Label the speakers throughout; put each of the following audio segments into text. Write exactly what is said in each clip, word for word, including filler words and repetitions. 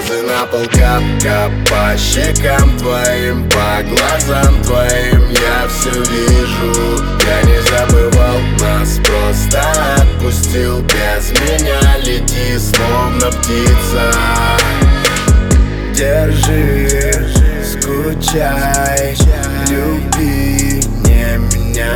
Speaker 1: Слезы на пол кап-кап по щекам твоим, по глазам твоим я все вижу. Я не забывал нас, просто отпустил. Без меня лети, словно птица. Держи, скучай, люби не меня.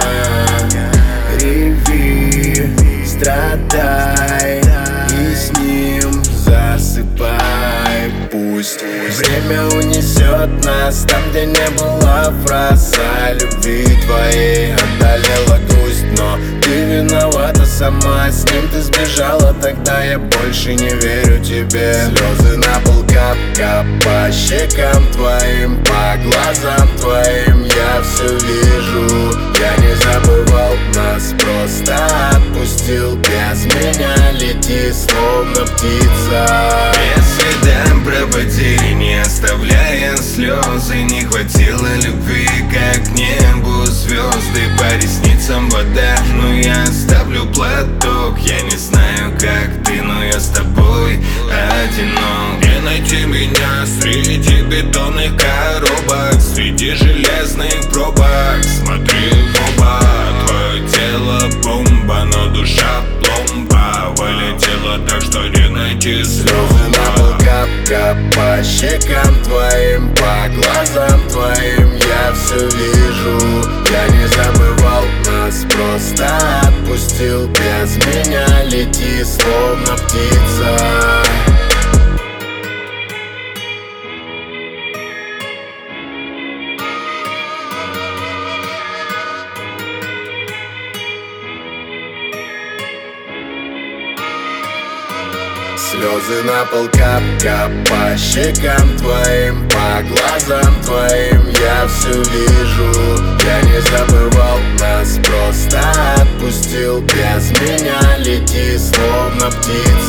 Speaker 1: Реви, страдай и с ним засыпай. Пусть время унесет нас там, где не было фраз о любви твоей. Одолела грусть, но ты виновата сама. С ним ты сбежала, тогда я больше не верю тебе. Слезы на пол кап-кап по щекам твоим, по глазам твоим я все вижу. Я не забывал нас, просто отпустил. Без меня лети, словно птица.
Speaker 2: Если дам проводили, не оставляя слезы. Не хватило любви, как небу звезды. По ресницам вода, но я оставлю платок. Я не знаю, как ты, но я с тобой одинок. Где найти меня среди бетонных коробок, среди железных пробок? Смотри в оба, твое тело бомба, но душа пломба. Вылетела так, что не найти
Speaker 1: Слезы
Speaker 2: слова.
Speaker 1: на пол кап-кап по щекам твоим, по глазам твоим я все вижу. Я не забывал нас, просто отпустил. Без меня лети, словно птица. Слезы на пол кап-кап по щекам твоим, по глазам твоим я все вижу. Я не забывал нас, просто отпустил. Без меня лети, словно птица.